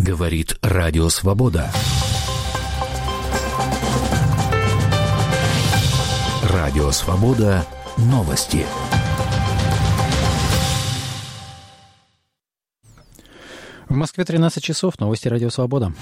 Говорит Радио Свобода. Радио Свобода. Новости. В Москве 13 часов. Новости Радио Свобода.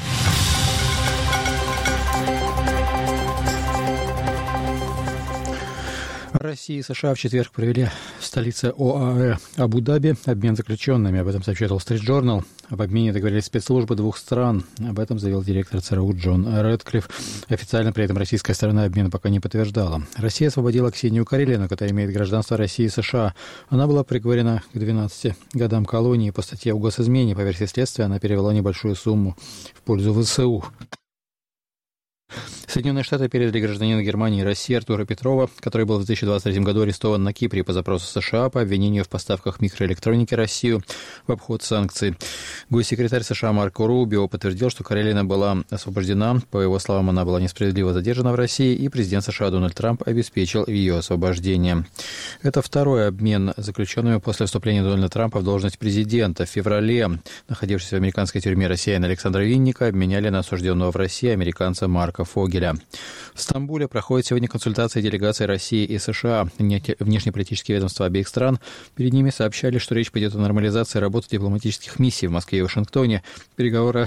Россия и США в четверг провели в столице ОАЭ Абу-Даби обмен заключенными. Об этом сообщает Wall Street Journal. Об обмене договорились спецслужбы двух стран. Об этом заявил директор ЦРУ Джон Рэдклифф. Официально при этом российская сторона обмена пока не подтверждала. Россия освободила Ксению Карелину, которая имеет гражданство России и США. Она была приговорена к 12 годам колонии по статье о госизмене. По версии следствия, она перевела небольшую сумму в пользу ВСУ. Соединенные Штаты передали гражданина Германии и России Артура Петрова, который был в 2023 году арестован на Кипре по запросу США по обвинению в поставках микроэлектроники Россию в обход санкций. Госсекретарь США Марко Рубио подтвердил, что Карелина была освобождена. По его словам, она была несправедливо задержана в России, и президент США Дональд Трамп обеспечил ее освобождение. Это второй обмен заключенными после вступления Дональда Трампа в должность президента. В феврале находившийся в американской тюрьме россиянин Александра Винника обменяли на осужденного в России американца Марка Фогеля. В Стамбуле проходят сегодня консультации делегаций России и США. Внешнеполитические ведомства обеих стран перед ними сообщали, что речь пойдет о нормализации работы дипломатических миссий в Москве и Вашингтоне. Переговоры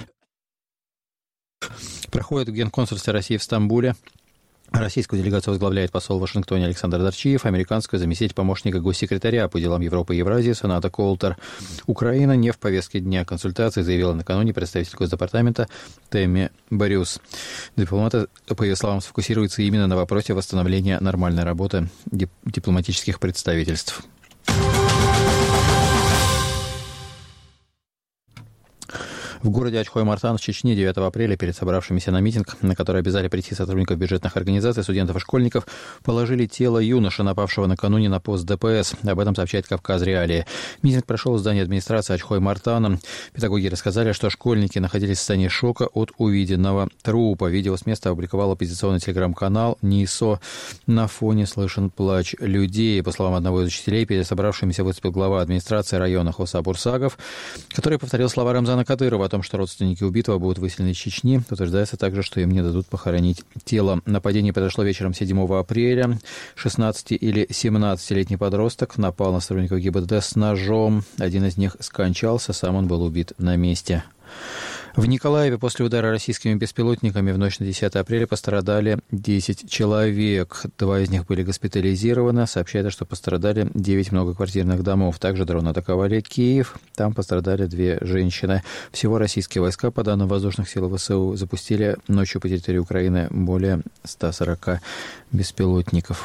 проходят в Генконсульстве России в Стамбуле. Российскую делегацию возглавляет посол в Вашингтоне Александр Дарчиев, американскую заместитель помощника госсекретаря по делам Европы и Евразии Соната Колтер. Украина не в повестке дня консультаций, заявила накануне представитель Госдепартамента Тэмми Борюс. Дипломаты, по ее словам, сфокусируются именно на вопросе восстановления нормальной работы дипломатических представительств. В городе Ачхой-Мартан в Чечне 9 апреля перед собравшимися на митинг, на который обязали прийти сотрудников бюджетных организаций, студентов и школьников, положили тело юноши, напавшего накануне на пост ДПС. Об этом сообщает «Кавказ Реалии». Митинг прошел в здании администрации Ачхой-Мартана. Педагоги рассказали, что школьники находились в состоянии шока от увиденного трупа. Видео с места опубликовал оппозиционный телеграм-канал НИСО. На фоне слышен плач людей. По словам одного из учителей, перед собравшимися выступил глава администрации района Хоса Бурсагов, который повторил слова Рамзана Кадырова о том, что родственники убитого будут выселены из Чечни. Утверждается также, что им не дадут похоронить тело. Нападение произошло вечером 7 апреля. 16 или 17-летний подросток напал на сотрудников ГИБДД с ножом. Один из них скончался, сам он был убит на месте. В Николаеве после удара российскими беспилотниками в ночь на 10 апреля пострадали 10 человек. 2 из них были госпитализированы. Сообщается, что пострадали 9 многоквартирных домов. Также дроны атаковали Киев. Там пострадали 2 женщины. Всего российские войска, по данным воздушных сил ВСУ, запустили ночью по территории Украины более 140 беспилотников.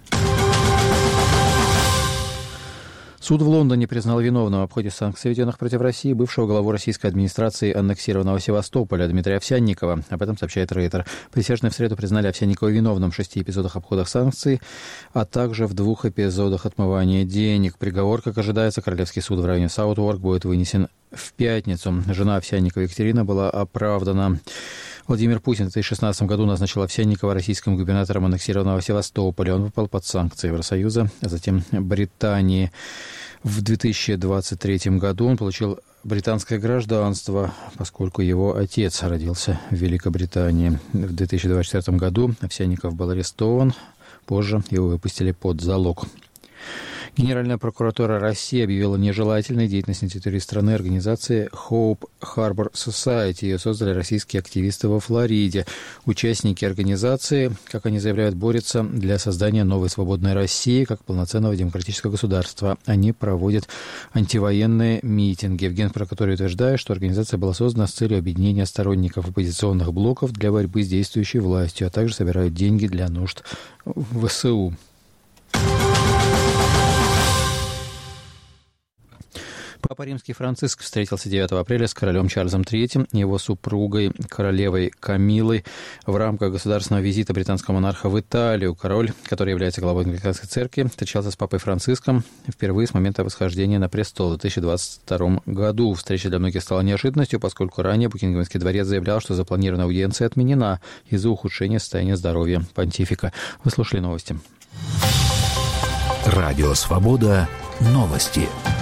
Суд в Лондоне признал виновным в обходе санкций, введенных против России, бывшего главу российской администрации аннексированного Севастополя Дмитрия Овсянникова. Об этом сообщает Рейтер. Присяжные в среду признали Овсянникова виновным в 6 эпизодах обхода санкций, а также в 2 эпизодах отмывания денег. Приговор, как ожидается, Королевский суд в районе Саутворк будет вынесен в пятницу. Жена Овсянникова Екатерина была оправдана. Владимир Путин в 2016 году назначил Овсянникова российским губернатором аннексированного Севастополя. Он попал под санкции Евросоюза, а затем Британии. В 2023 году он получил британское гражданство, поскольку его отец родился в Великобритании. В 2024 году Овсянников был арестован. Позже его выпустили под залог. Генеральная прокуратура России объявила нежелательной деятельность на территории страны организации Hope Harbor Society. Ее создали российские активисты во Флориде. Участники организации, как они заявляют, борются для создания новой свободной России как полноценного демократического государства. Они проводят антивоенные митинги. В Генпрокуратуре утверждают, что организация была создана с целью объединения сторонников оппозиционных блоков для борьбы с действующей властью, а также собирают деньги для нужд ВСУ. Папа Римский Франциск встретился 9 апреля с королем Чарльзом III и его супругой, королевой Камилой, в рамках государственного визита британского монарха в Италию. Король, который является главой англиканской церкви, встречался с папой Франциском впервые с момента восхождения на престол в 2022 году. Встреча для многих стала неожиданностью, поскольку ранее Букингемский дворец заявлял, что запланированная аудиенция отменена из-за ухудшения состояния здоровья понтифика. Вы слушали новости. Радио Свобода. Новости.